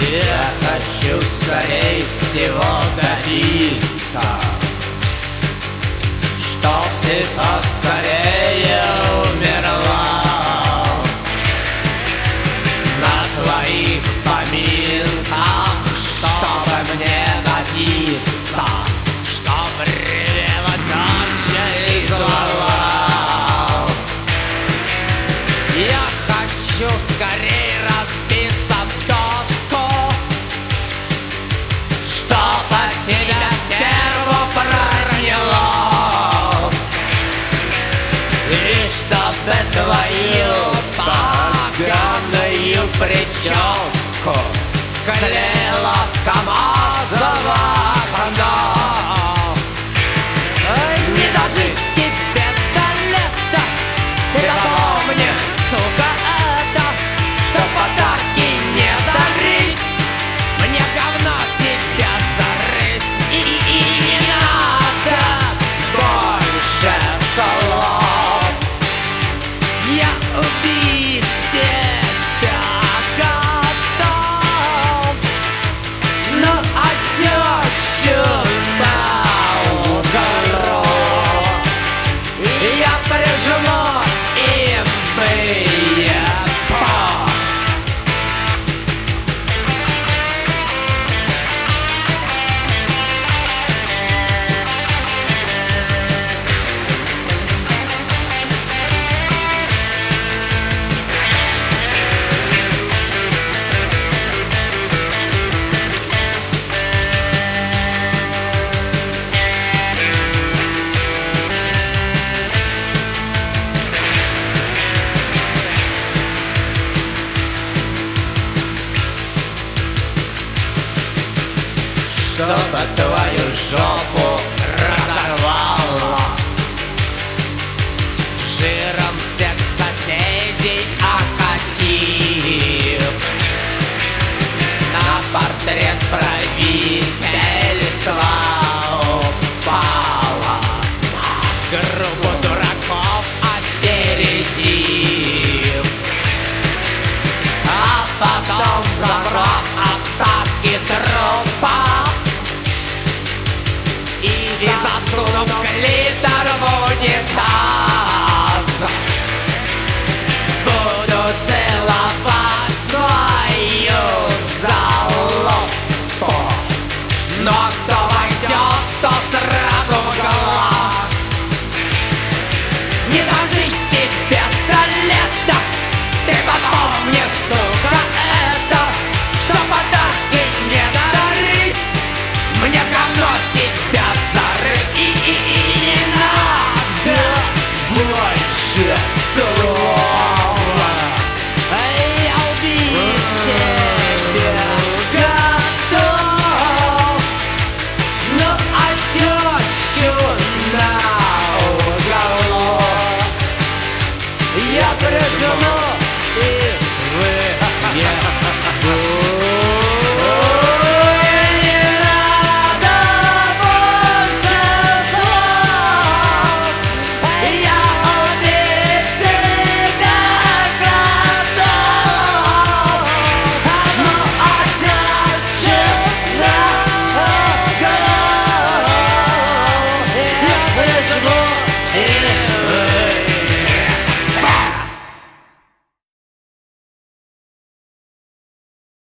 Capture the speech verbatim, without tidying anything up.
Я хочу скорее всего добиться, чтоб ты поскорее умерла. На твоих поминках, чтобы мне добиться, чтоб ревела теща и звала. Я хочу скорее разбиться в доску, чтобы тебя стерву проняло, и чтобы твою поганую прическу вклеила в КамАЗово окно. Не дожить тебе до лета, ты запомни, сука, это, что подарки не дарить, мне говно тебя зарыть. И, и, и не надо больше слов. Я убить тебя готов, но от тещу на угору я прижму им бые по. Чтобы твою жопу разорвало, жиром всех соседей окатив, на портрет правительства упала, группу дураков опередив, а потом забрав остатки трупа и засунув клитор в унитаз, буду целовать свою залупу, но кто войдет, то сразу в глаз. Не дожить тебе до лета, ты попомни, сука, это, что подарки не дарить, мне говно тебя зарыть. И, и, и не надо больше слова. Я убить тебя готов, но от тещу на углу я прижму и выебу. Yeah.